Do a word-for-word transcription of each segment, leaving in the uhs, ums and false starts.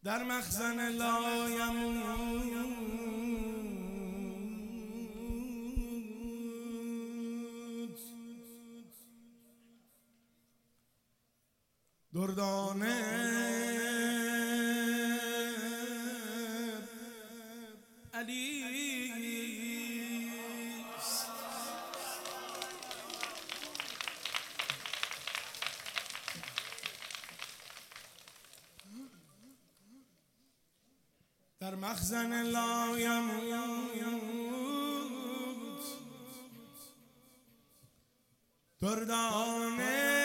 در مخزن لایمون دردانه علی در مخزن لایموت دردانه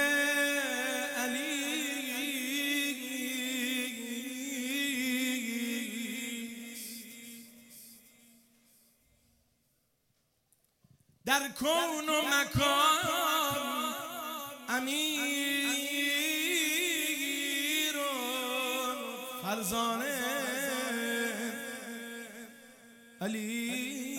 در کون و مکان امیر و فرزانه علی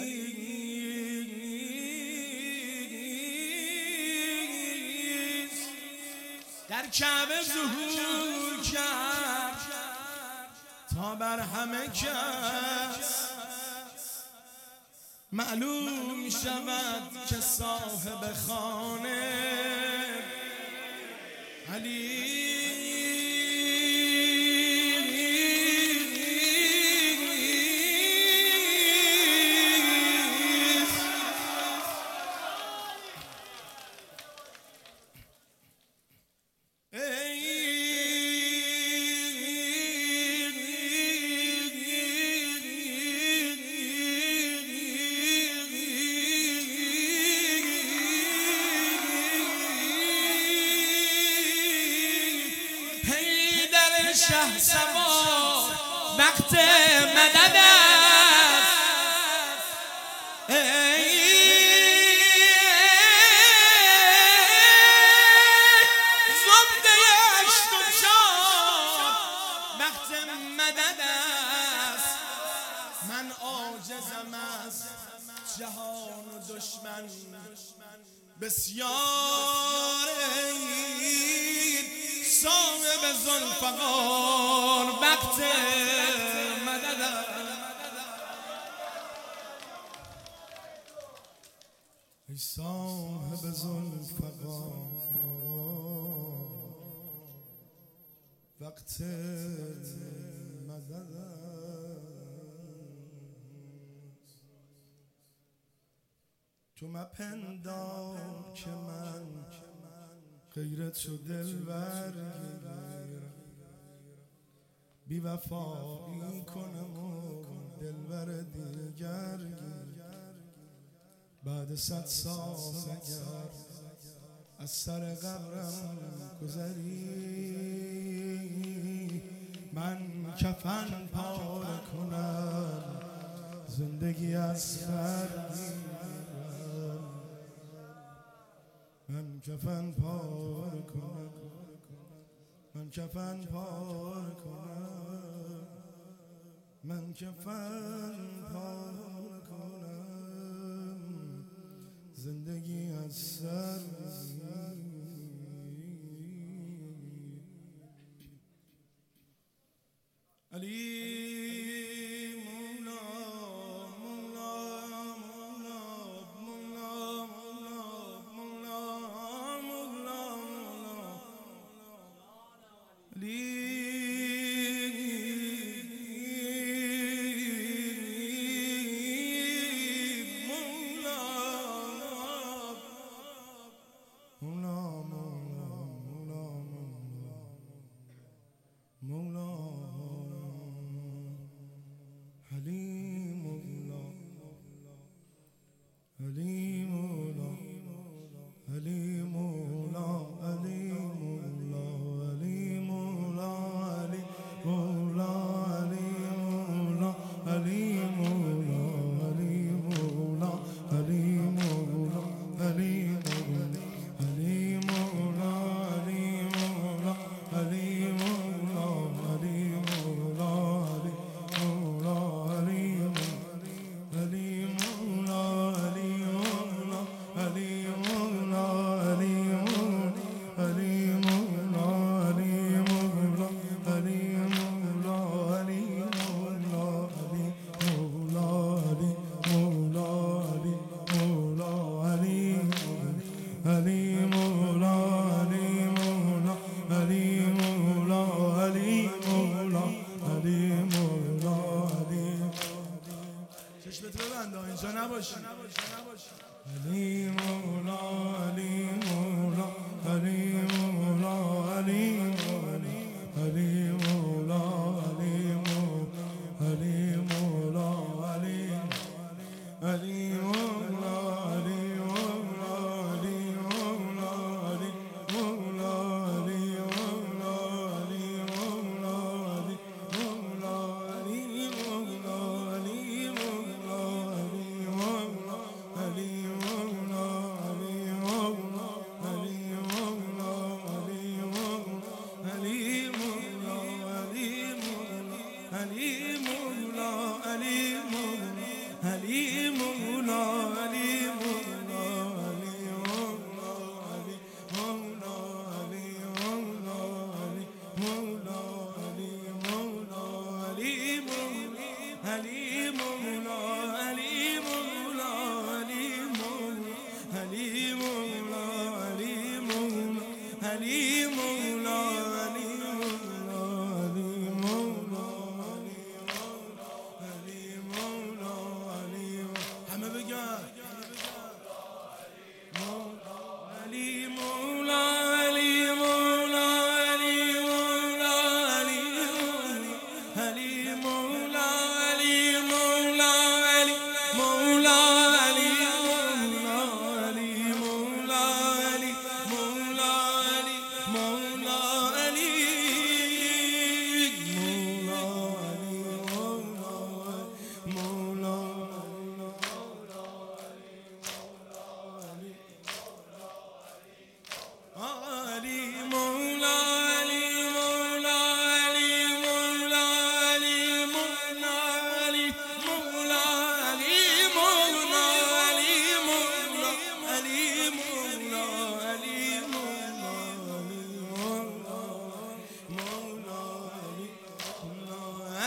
در کعبه ظهور کرد تا بر همه کس معلوم شود که صاحب خانه علی شه سوار وقت مدد است زبده هشت و چار وقت مدد است من عاجزم از جهان و دشمن بسیار صاحب ذوالفقار وقت مدد ای صاحب ذوالفقار وقت مدد تو مپندار که من غیرت شو دلبر بی وفایی کنم و دلبر دیگر بعد صد سال اگر از سر قبرم گذری من کفن پاره کنم زندگی از سر من کفن پاره کنم من کفن پاره کنم من کفن پاره کنم زندگی از سر علی مولا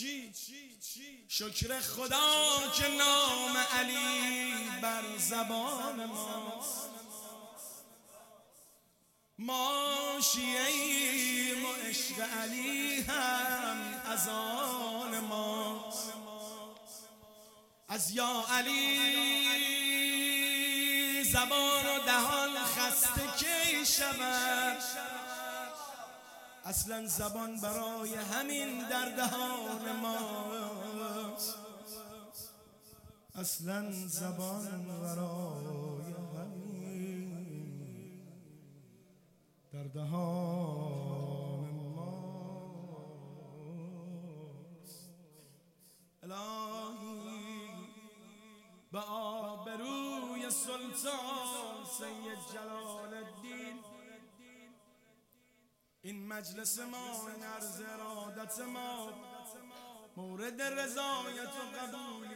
شکر خدا که نام علی بر زبان ماست، ما شیعیم و عشق علی هم از آن ماست. از یا علی زبان و دهان خسته کی شود، اصلا زبان برای همین در دهان ماست، اصلا زبان برای همین در دهان ماست. الهی به آبروی سلطان سید جلال الدین این مجلس ما، این عرض ارادت ما مورد رضایت و قبول